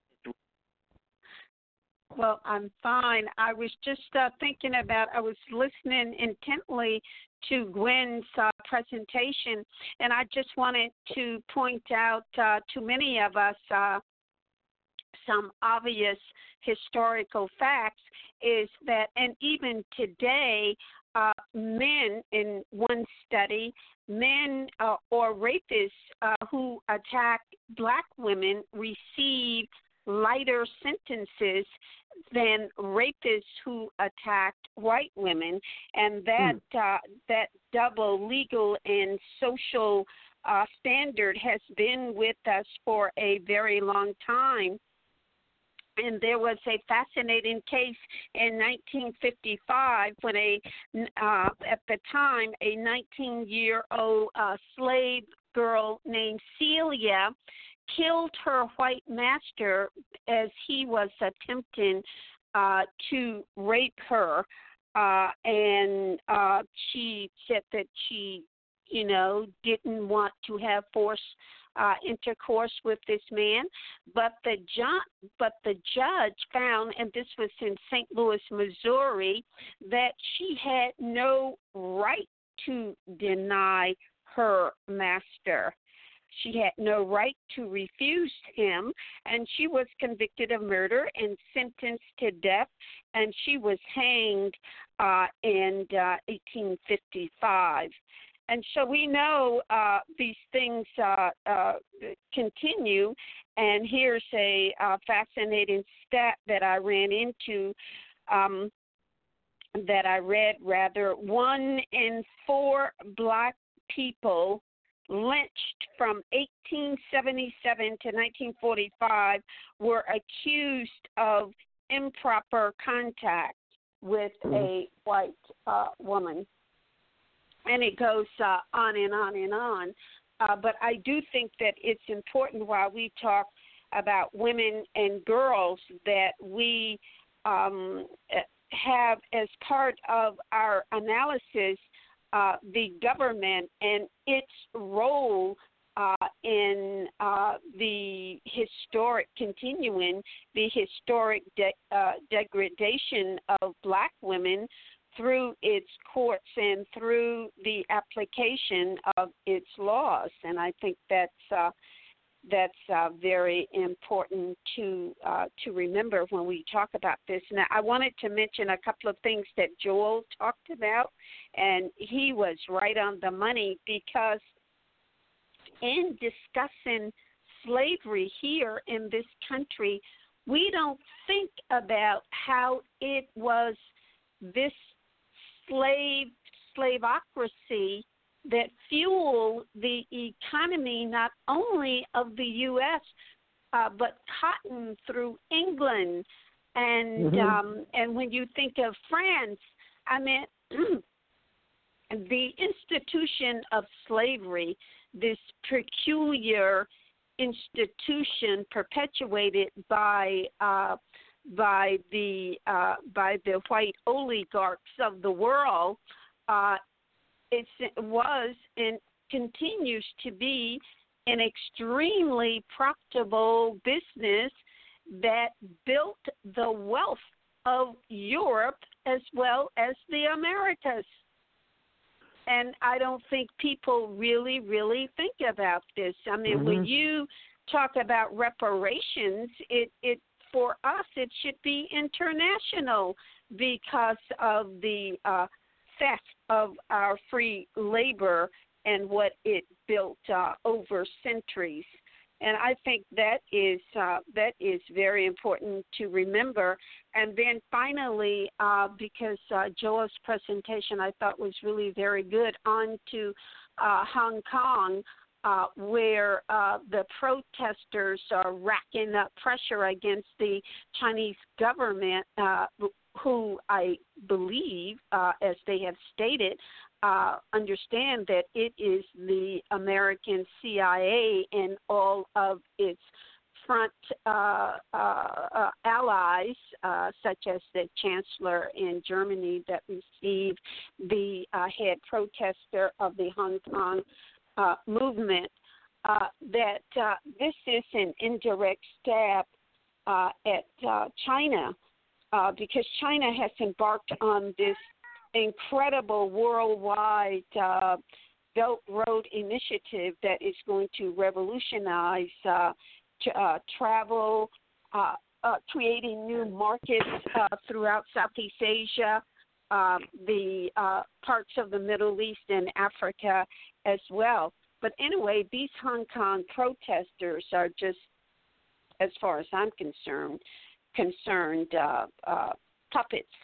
Well, I'm fine. I was just thinking about, I was listening intently to Gwen's presentation, and I just wanted to point out to many of us some obvious historical facts is that, and even today, men, in one study, men or rapists who attack black women receive lighter sentences than rapists who attacked white women, and that double legal and social standard has been with us for a very long time. And there was a fascinating case in 1955 when at the time, a 19-year-old slave girl named Celia killed her white master as he was attempting to rape her. And she said that she, didn't want to have forced intercourse with this man, but the judge found, and this was in St. Louis, Missouri, that she had no right to deny her master. She had no right to refuse him, and she was convicted of murder and sentenced to death, and she was hanged in 1855. And so we know these things continue, and here's a fascinating stat that I ran into, that I read rather. 1 in 4 black people lynched from 1877 to 1945 were accused of improper contact with a white woman. And it goes on and on and on. But I do think that it's important while we talk about women and girls that we have as part of our analysis the government and its role in the historic degradation of black women through its courts and through the application of its laws. And I think that's very important to remember when we talk about this. Now, I wanted to mention a couple of things that Joel talked about, and he was right on the money, because in discussing slavery here in this country, we don't think about how it was this slaveocracy that fueled the economy not only of the U.S., but cotton through England. And and when you think of France, I mean, the institution of slavery, this peculiar institution perpetuated by the white oligarchs of the world, it was and continues to be an extremely profitable business that built the wealth of Europe as well as the Americas. And I don't think people really, really think about this. I mean, when you talk about reparations, it for us, it should be international because of the theft of our free labor and what it built over centuries. And I think that is very important to remember. And then finally, because Joel's presentation I thought was really very good, on to Hong Kong, where the protesters are racking up pressure against the Chinese government, who I believe, as they have stated, understand that it is the American CIA and all of its front allies, such as the Chancellor in Germany that received the head protester of the Hong Kong movement, that this is an indirect stab at China, because China has embarked on this incredible worldwide Belt Road initiative that is going to revolutionize travel, creating new markets throughout Southeast Asia, the parts of the Middle East and Africa as well. But anyway, these Hong Kong protesters are just, as far as I'm concerned, puppets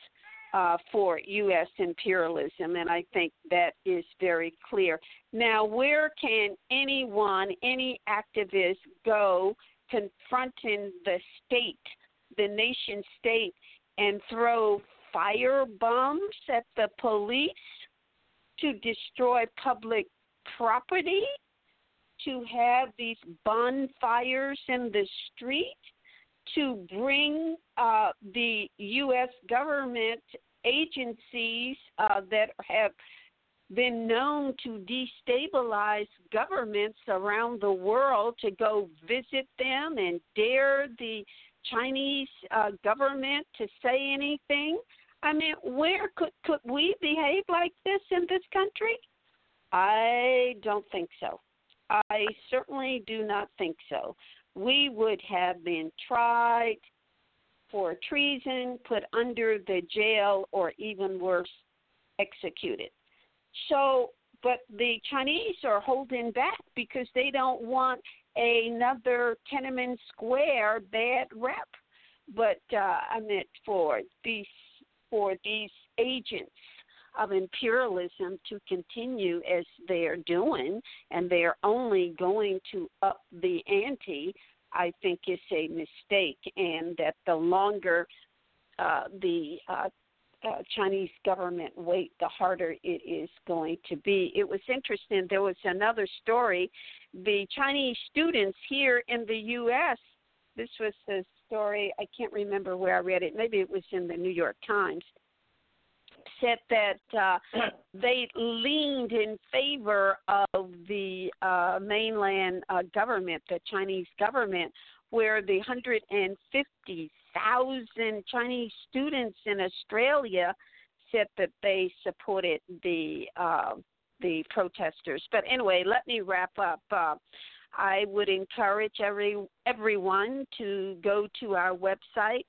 for U.S. imperialism, and I think that is very clear. Now, where can anyone, any activist go confronting the state, the nation state, and throw fire bombs at the police to destroy public property, to have these bonfires in the street, to bring the U.S. government agencies that have been known to destabilize governments around the world to go visit them and dare the Chinese government to say anything? I mean, where could we behave like this in this country? I don't think so. I certainly do not think so. We would have been tried for treason, put under the jail, or even worse, executed. So, but the Chinese are holding back because they don't want another Tiananmen Square bad rep. But I meant for these agents of imperialism to continue as they're doing, and they're only going to up the ante, I think is a mistake, and that the longer the Chinese government wait, the harder it is going to be. It was interesting. There was another story. The Chinese students here in the U.S., this was a story, I can't remember where I read it. Maybe it was in the New York Times, said that they leaned in favor of the mainland government, the Chinese government, where the 150,000 Chinese students in Australia said that they supported the protesters. But anyway, let me wrap up. I would encourage everyone to go to our website,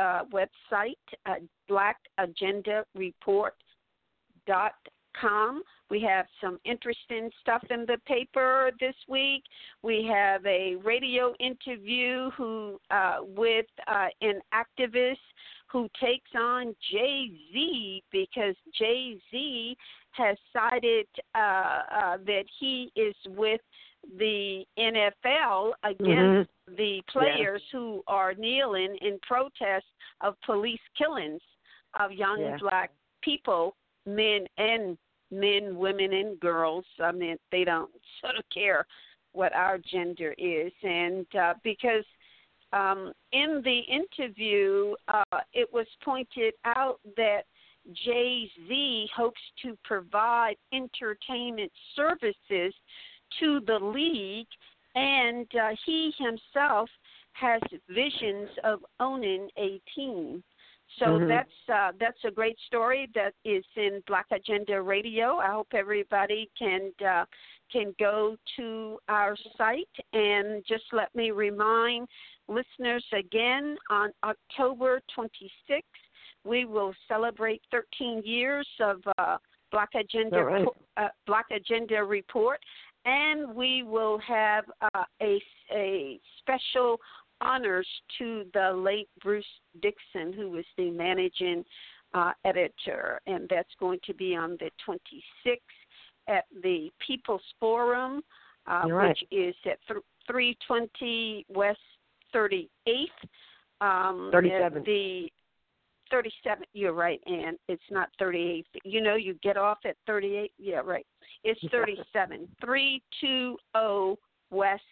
blackagendareport.com. We have some interesting stuff in the paper this week. We have a radio interview with an activist who takes on Jay-Z because Jay-Z has cited that he is with the NFL against the players who are kneeling in protest of police killings of young black people, men, women, and girls. I mean, they don't sort of care what our gender is. And because in the interview, it was pointed out that Jay-Z hopes to provide entertainment services to the league, and he himself has visions of owning a team. So that's a great story that is in Black Agenda Radio. I hope everybody can go to our site, and just let me remind listeners again, on October 26th, we will celebrate 13 years of Black Agenda Black Agenda Report, and we will have a special honors to the late Bruce Dixon, who was the managing editor, and that's going to be on the 26th at the People's Forum, which is at 320 West 38th. 37. The 37, you're right, Ann. It's not 38. You know, you get off at 38. Yeah, right. It's 37. 320 West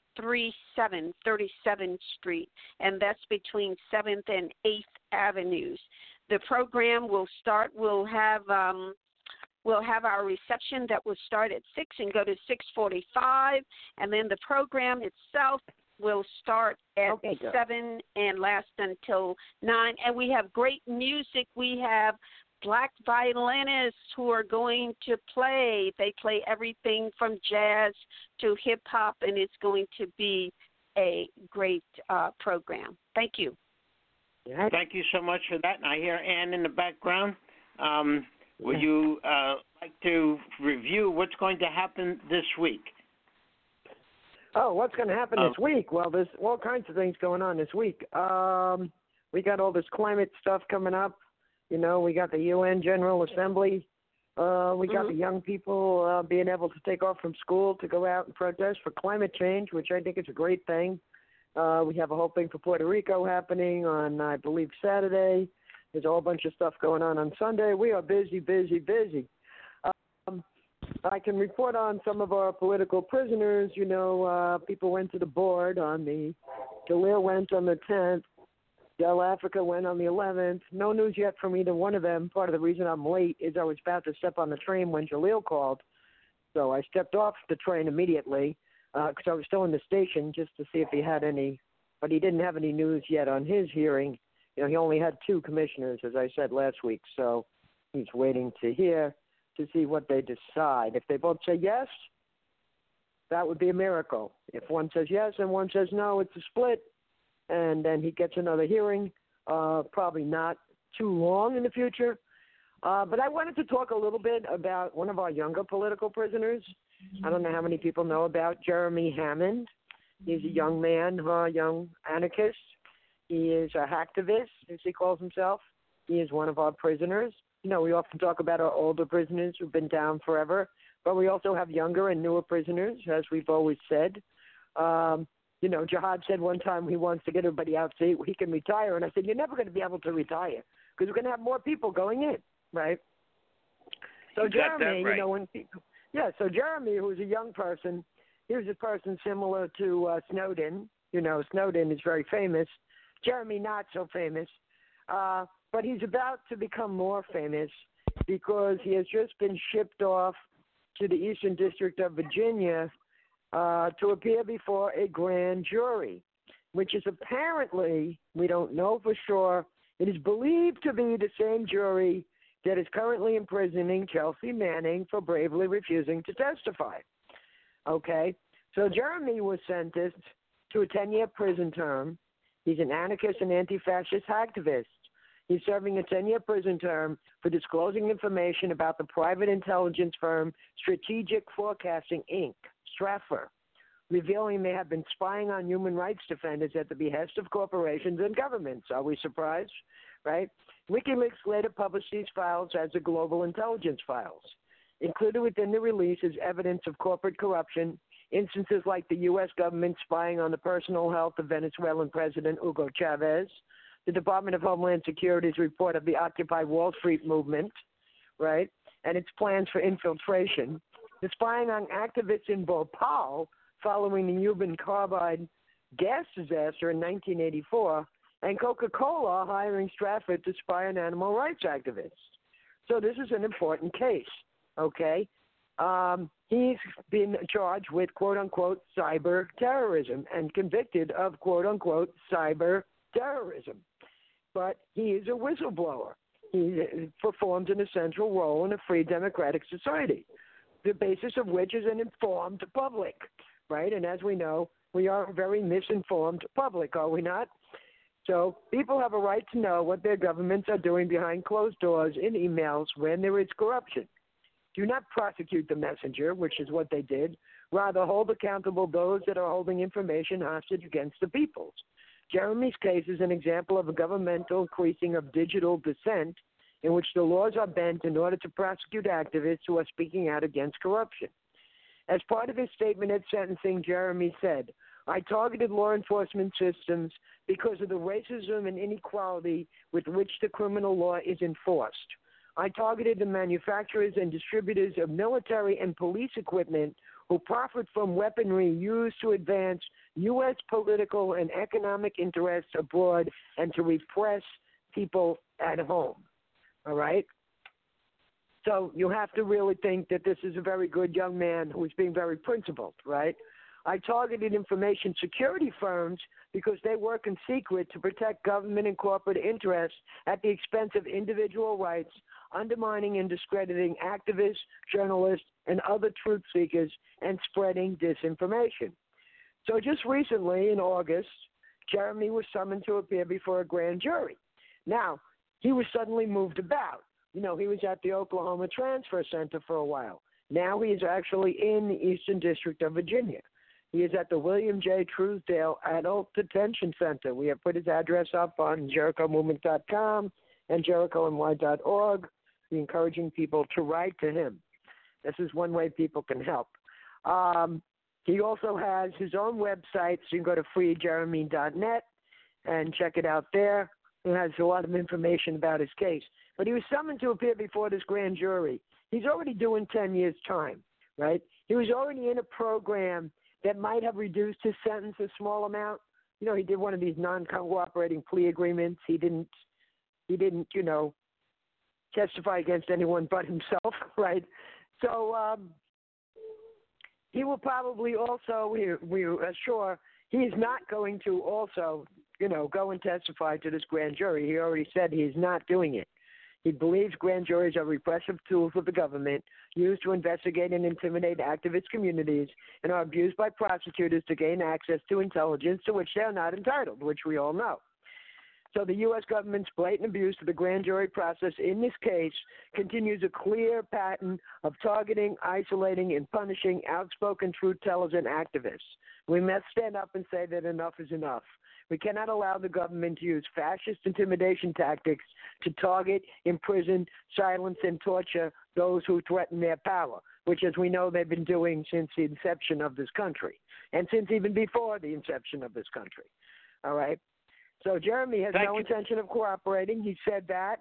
37th Street, and that's between 7th and 8th Avenues. The program will start. We'll have our reception that will start at 6 and go to 6:45, and then the program itself will start at 7 and last until 9. And we have great music. We have black violinists who are going to play. They play everything from jazz to hip-hop, and it's going to be a great program. Thank you. Thank you so much for that. And I hear Ann in the background. Would you like to review what's going to happen this week? Oh, what's going to happen this week? Well, there's all kinds of things going on this week. We got all this climate stuff coming up. You know, we got the UN General Assembly. We got the young people being able to take off from school to go out and protest for climate change, which I think is a great thing. We have a whole thing for Puerto Rico happening on, I believe, Saturday. There's a whole bunch of stuff going on Sunday. We are busy, busy, busy. I can report on some of our political prisoners. You know, people went to the board on the Jalil went on the 10th. Del Africa went on the 11th. No news yet from either one of them. Part of the reason I'm late is I was about to step on the train when Jalil called. So I stepped off the train immediately because I was still in the station just to see if he had any. But he didn't have any news yet on his hearing. You know, he only had 2 commissioners, as I said last week. So he's waiting to hear to see what they decide. If they both say yes, that would be a miracle. If one says yes and one says no, it's a split. And then he gets another hearing, probably not too long in the future. But I wanted to talk a little bit about one of our younger political prisoners. I don't know how many people know about Jeremy Hammond. He's a young man, a young anarchist. He is a hacktivist, as he calls himself. He is one of our prisoners. You know, we often talk about our older prisoners who've been down forever, but we also have younger and newer prisoners, as we've always said. You know, Jihad said one time he wants to get everybody out so he can retire. And I said, you're never going to be able to retire because we're going to have more people going in, right? So Jeremy, right. You know, when people, so Jeremy, who's a young person, here's a person similar to Snowden. You know, Snowden is very famous. Jeremy, not so famous. But he's about to become more famous because he has just been shipped off to the Eastern District of Virginia to appear before a grand jury, which is apparently, we don't know for sure, it is believed to be the same jury that is currently imprisoning Chelsea Manning for bravely refusing to testify. Okay, so Jeremy was sentenced to a 10-year prison term. He's an anarchist and anti-fascist activist. He's serving a 10-year prison term for disclosing information about the private intelligence firm Strategic Forecasting, Inc., Stratfor, revealing they have been spying on human rights defenders at the behest of corporations and governments. Are we surprised? Right? WikiLeaks later published these files as the Global Intelligence Files. Included within the release is evidence of corporate corruption, instances like the U.S. government spying on the personal health of Venezuelan President Hugo Chavez, the Department of Homeland Security's report of the Occupy Wall Street movement, right, and its plans for infiltration, the spying on activists in Bhopal following the Cuban carbide gas disaster in 1984, and Coca-Cola hiring Stratfor to spy on animal rights activists. So this is an important case, okay? He's been charged with, quote-unquote, cyber terrorism and convicted of, quote-unquote, cyber terrorism. But he is a whistleblower. He performs an essential role in a free democratic society, the basis of which is an informed public, right? And as we know, we are a very misinformed public, are we not? So people have a right to know what their governments are doing behind closed doors in emails when there is corruption. Do not prosecute the messenger, which is what they did. Rather, hold accountable those that are holding information hostage against the peoples. Jeremy's case is an example of a governmental increasing of digital dissent in which the laws are bent in order to prosecute activists who are speaking out against corruption. As part of his statement at sentencing, Jeremy said, I targeted law enforcement systems because of the racism and inequality with which the criminal law is enforced. I targeted the manufacturers and distributors of military and police equipment who profit from weaponry used to advance U.S. political and economic interests abroad and to repress people at home. All right? So you have to really think that this is a very good young man who is being very principled, right? I targeted information security firms because they work in secret to protect government and corporate interests at the expense of individual rights, undermining and discrediting activists, journalists, and other truth seekers, and spreading disinformation. So just recently, in August, Jeremy was summoned to appear before a grand jury. Now, he was suddenly moved about. You know, he was at the Oklahoma Transfer Center for a while. Now he is actually in the Eastern District of Virginia. He is at the William J. Truesdale Adult Detention Center. We have put his address up on JerichoMovement.com. and JerichoNY.org. We're encouraging people to write to him. This is one way people can help. He also has his own website, so you can go to freejeremy.net and check it out there. It has a lot of information about his case. But he was summoned to appear before this grand jury. He's already doing 10 years' time, right? He was already in a program that might have reduced his sentence a small amount. You know, he did one of these non-cooperating plea agreements. He didn't, testify against anyone but himself, right? So he will probably also, we are sure, he is not going to also, go and testify to this grand jury. He already said he is not doing it. He believes grand juries are repressive tools of the government used to investigate and intimidate activist communities and are abused by prosecutors to gain access to intelligence to which they are not entitled, which we all know. So the U.S. government's blatant abuse of the grand jury process in this case continues a clear pattern of targeting, isolating, and punishing outspoken truth tellers and activists. We must stand up and say that enough is enough. We cannot allow the government to use fascist intimidation tactics to target, imprison, silence, and torture those who threaten their power, which, as we know, they've been doing since the inception of this country and since even before the inception of this country. All right? So Jeremy has no intention of cooperating. He said that.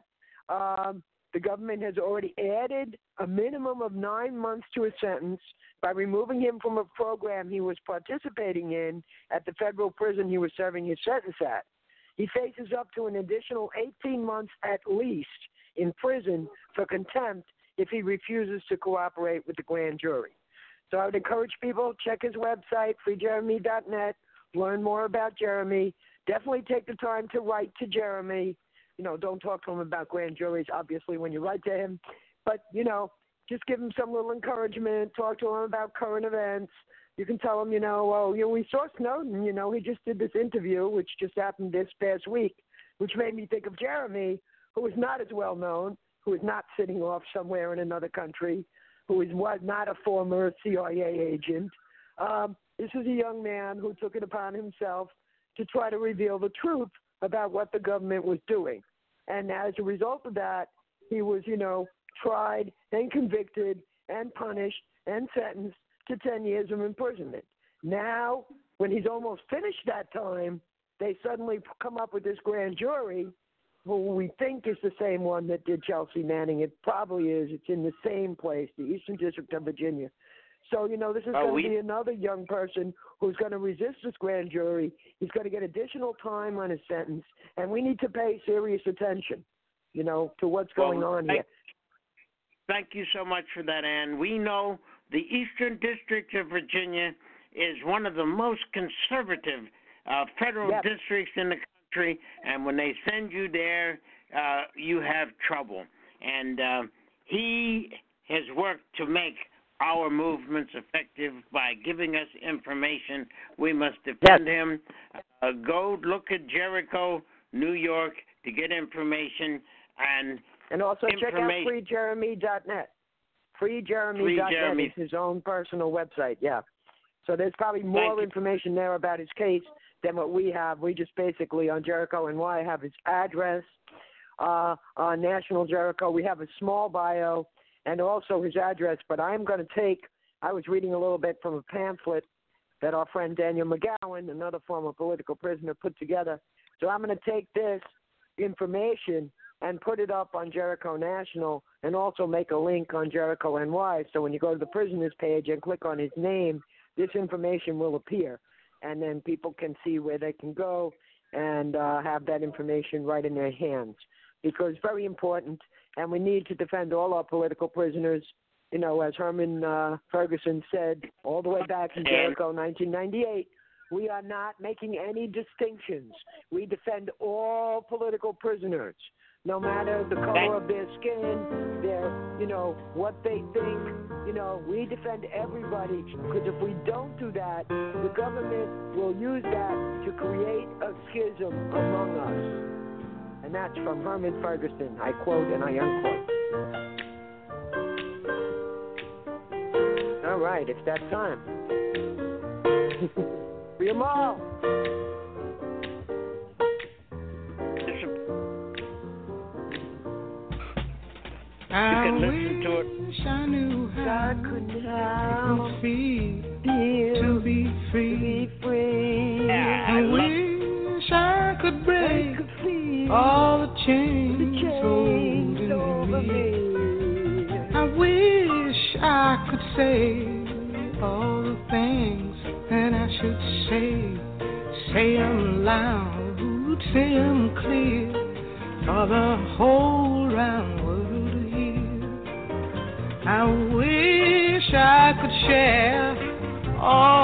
The government has already added a minimum of 9 months to his sentence by removing him from a program he was participating in at the federal prison he was serving his sentence at. He faces up to an additional 18 months at least in prison for contempt if he refuses to cooperate with the grand jury. So I would encourage people, check his website, freejeremy.net, learn more about Jeremy. Definitely take the time to write to Jeremy. Don't talk to him about grand juries, obviously, when you write to him. But, just give him some little encouragement. Talk to him about current events. You can tell him, we saw Snowden, he just did this interview, which just happened this past week, which made me think of Jeremy, who is not as well known, who is not sitting off somewhere in another country, was not a former CIA agent. This is a young man who took it upon himself to try to reveal the truth about what the government was doing. And as a result of that, he was, tried and convicted and punished and sentenced to 10 years of imprisonment. Now, when he's almost finished that time, they suddenly come up with this grand jury, who we think is the same one that did Chelsea Manning. It probably is. It's in the same place, the Eastern District of Virginia. So, this is going to be another young person who's going to resist this grand jury. He's going to get additional time on his sentence, and we need to pay serious attention, to what's going on here. Thank you so much for that, Ann. We know the Eastern District of Virginia is one of the most conservative federal districts in the country, and when they send you there, you have trouble. And he has worked to make our movements effective by giving us information. We must defend him. Go look at Jericho, New York, to get information. And also check out freejeremy.net. Freejeremy.net is his own personal website, So there's probably more information there about his case than what we have. We just basically, on Jericho NY, have his address. On National Jericho, we have a small bio and also his address. But I was reading a little bit from a pamphlet that our friend Daniel McGowan, another former political prisoner, put together. So I'm going to take this information and put it up on Jericho National and also make a link on Jericho NY. So when you go to the prisoners page and click on his name, this information will appear. And then people can see where they can go and have that information right in their hands. Because it's very important, and we need to defend all our political prisoners. As Herman Ferguson said all the way back in Jericho 1998, we are not making any distinctions. We defend all political prisoners, no matter the color of their skin, what they think. We defend everybody, because if we don't do that, the government will use that to create a schism among us. And that's from Herman Ferguson. I quote and I unquote. All right, it's that time. Free 'em all. You can listen to it. I knew how to feel to be free. I wish I could break all the chains holding me. I wish I could say all the things that I should say them loud, say them clear, for the whole round world to hear. I wish I could share all